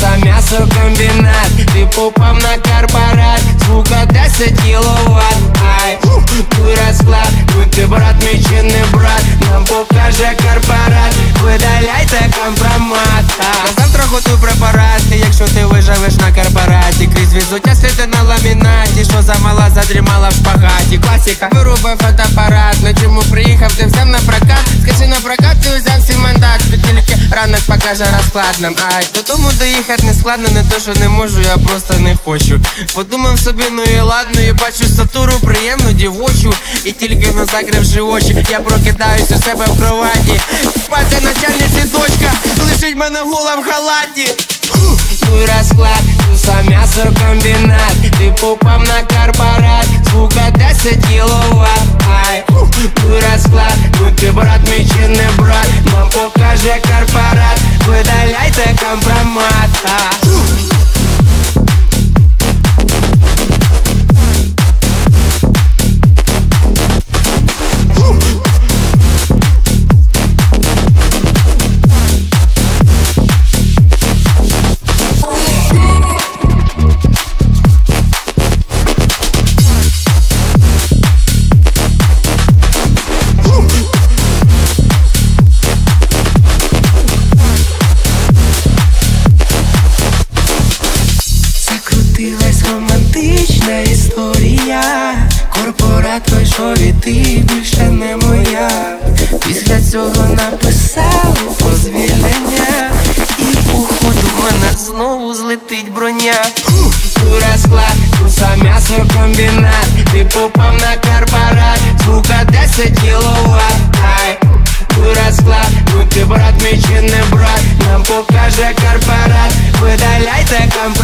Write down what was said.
Туса м'ясокомбінат, ти попав на корпорат, звука 10 кіловат. Ай, твій розклад, будь ти брат, мій чи не брат, нам покаже корпорат, видаляйте компромат. На завтра готуй препарат, якщо ти виживеш на корпораті, крізь візуття сліди на ламінаті, що замала, задрімала в шпагаті. Класіка, вирубай фотоапарат, на чому приїхав, ти взяв на прокат, скажи на прокат, ти взяв свій мандат, ти тільки ранок покаже розклад нам. Ай, додому доїхати не складно, не то що не можу, я просто не хочу. Подумав собі, ну і ладно, і бачу сатуру приємну дівочу, і тільки не закривши очі, я прокидаюсь у себе в кроваті. Батя начальниці дочка, лишить мене гола в халаті. Твій розклад, туса м'ясокомбінат, ти попав на корпорат, звука 10 кіловат. Ай, твій розклад, будь ти брат, мій чи не брат, нам покаже корпорат, видаляйте компромат. Романтична історія, корпорат вийшов і ти більше не моя. Після цього написав позвільнення, і походу мене знову злетить броня. Твій розклад, туса м'ясокомбінат, ти попав на корпорат, звука 10 кіловат. Ай, твій розклад, будь ти брат, мій чи не брат, нам покаже корпорат, видаляйте компромат.